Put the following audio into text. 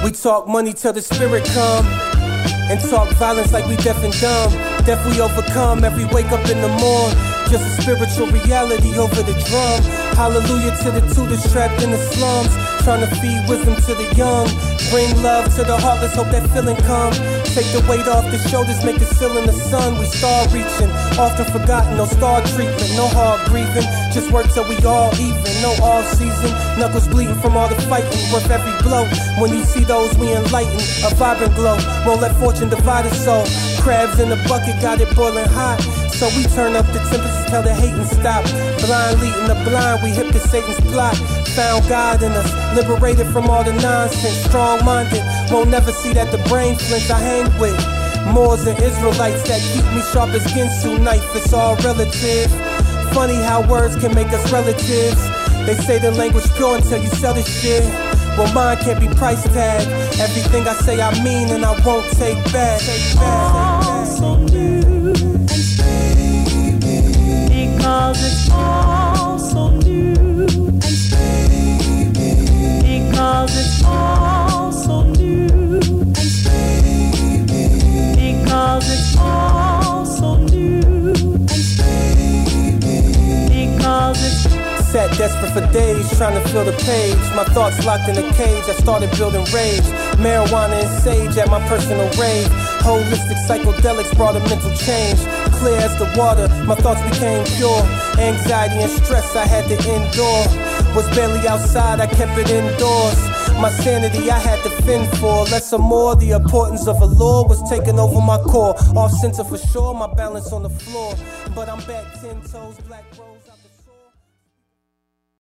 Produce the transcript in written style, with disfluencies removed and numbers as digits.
We talk money till the spirit come, and talk violence like we deaf and dumb. Death we overcome every wake up in the morn. Just a spiritual reality over the drum. Hallelujah to the two that's trapped in the slums, trying to feed wisdom to the young. Bring love to the heart, let's hope that feeling come. Take the weight off the shoulders, make it still in the sun. We start reaching, often forgotten, no star treatment, no hard grieving. Just work till we all even, no all season. Knuckles bleeding from all the fighting, worth every blow. When you see those we enlighten, a vibrant glow. Won't let fortune divide us soul. Crabs in the bucket, got it boiling hot. So we turn up the temperature, tell the hating stop. Blind leading the blind, we hip to Satan's plot. Found God in us, liberated from all the nonsense. Strong-minded, won't never see that the brain flinch. I hang with Moors and Israelites that keep me sharp as Ginsu knife. It's all relative. Funny how words can make us relatives. They say the language pure until you sell the shit. Well, mine can't be price tag. Everything I say I mean and I won't take back. All so new and baby, because it's all so new and baby, because it's all so new and baby, because it's all so new and baby, because it's Sat desperate for days, trying to fill the page. My thoughts locked in a cage, I started building rage. Marijuana and sage at my personal rave. Holistic psychedelics brought a mental change. Clear as the water, my thoughts became pure. Anxiety and stress I had to endure. Was barely outside, I kept it indoors. My sanity I had to fend for. Less or more, the importance of a law was taking over my core. Off center for sure, my balance on the floor. But I'm back 10 toes, black rose.